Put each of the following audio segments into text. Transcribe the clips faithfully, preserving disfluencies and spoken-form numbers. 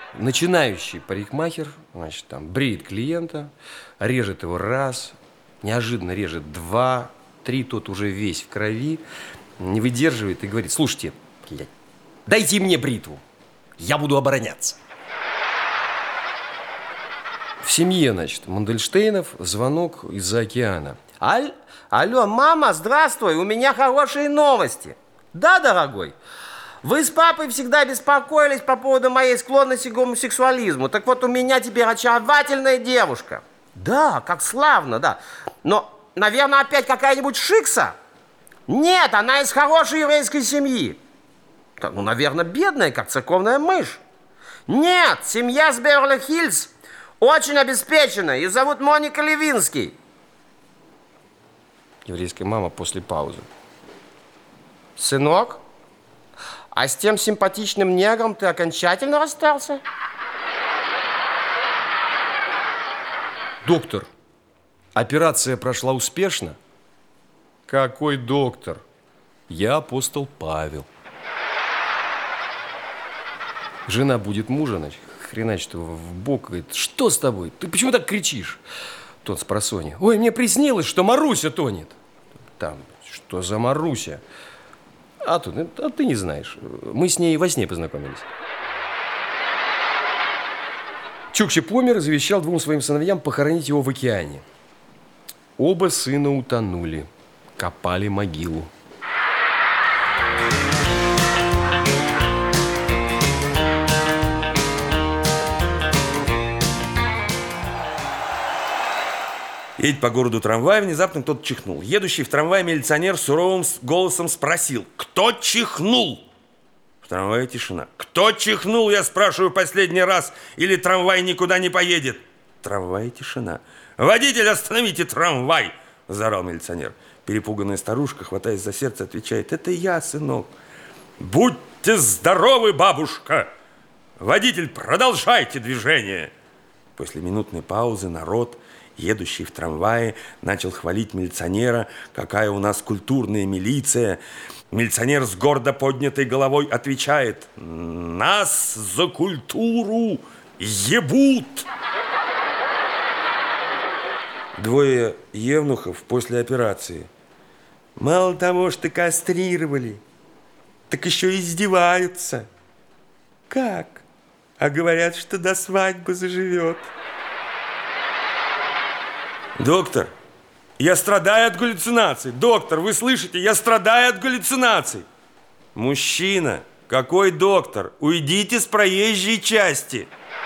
Начинающий парикмахер, значит, там бреет клиента, режет его раз, неожиданно режет два, три, тот уже весь в крови, не выдерживает и говорит: слушайте, блядь, дайте мне бритву, я буду обороняться. В семье, значит, Мандельштейнов звонок из-за океана. Аль... Алло, мама, здравствуй, у меня хорошие новости. Да, дорогой? Вы с папой всегда беспокоились по поводу моей склонности к гомосексуализму. Так вот, у меня теперь очаровательная девушка. Да, как славно, да. Но, наверное, опять какая-нибудь шикса? Нет, она из хорошей еврейской семьи. Ну, наверное, бедная, как церковная мышь. Нет, семья с Беверли-Хиллз очень обеспечена. Ее зовут Моника Левинский. Еврейская мама после паузы. Сынок? А с тем симпатичным негром ты окончательно расстался? Доктор, операция прошла успешно? Какой доктор? Я апостол Павел. Жена будет мужа, значит, хреначит его в бок, говорит: что с тобой? Ты почему так кричишь? Тот спросонья: ой, мне приснилось, что Маруся тонет. Там, что за Маруся? А тут, а ты не знаешь. Мы с ней во сне познакомились. Чукча помер, завещал двум своим сыновьям похоронить его в океане. Оба сына утонули, копали могилу. Едет по городу трамвай, внезапно кто-то чихнул. Едущий в трамвае милиционер суровым голосом спросил: кто чихнул? В трамвае тишина. Кто чихнул, я спрашиваю последний раз, или трамвай никуда не поедет? В трамвае тишина. Водитель, остановите трамвай! Заорал милиционер. Перепуганная старушка, хватаясь за сердце, отвечает: это я, сынок. Будьте здоровы, бабушка! Водитель, продолжайте движение. После минутной паузы народ, едущий в трамвае, начал хвалить милиционера. Какая у нас культурная милиция. Милиционер с гордо поднятой головой отвечает: нас за культуру ебут. Двое евнухов после операции. Мало того, что кастрировали, так еще и издеваются. Как? А говорят, что до свадьбы заживет. Доктор, я страдаю от галлюцинаций. Доктор, вы слышите, я страдаю от галлюцинаций. Мужчина, какой доктор? Уйдите с проезжей части.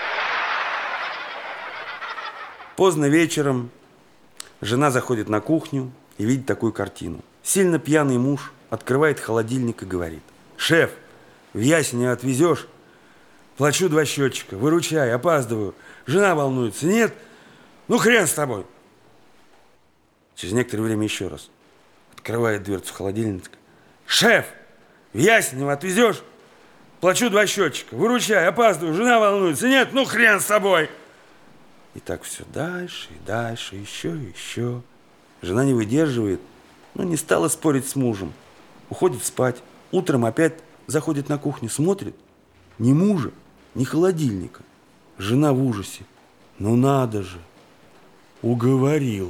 Поздно вечером жена заходит на кухню и видит такую картину. Сильно пьяный муж открывает холодильник и говорит: шеф, в Ясенево отвезешь? Плачу два счетчика, выручай, опаздываю. Жена волнуется. Нет? Ну хрен с тобой. Через некоторое время еще раз открывает дверцу холодильника. Шеф, в Ясенево отвезешь? Плачу два счетчика, выручай, опаздываю, жена волнуется. Нет? Ну хрен с тобой. И так все дальше и дальше, еще и еще. Жена не выдерживает, но не стала спорить с мужем. Уходит спать. Утром опять заходит на кухню, смотрит. Ни мужа, ни холодильника. Жена в ужасе. Ну надо же, уговорил.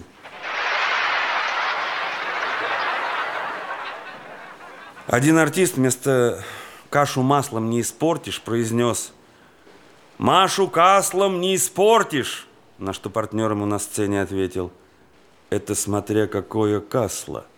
Один артист вместо «кашу маслом не испортишь» произнес: «Машу каслом не испортишь», на что партнер ему на сцене ответил: «Это смотря какое касло».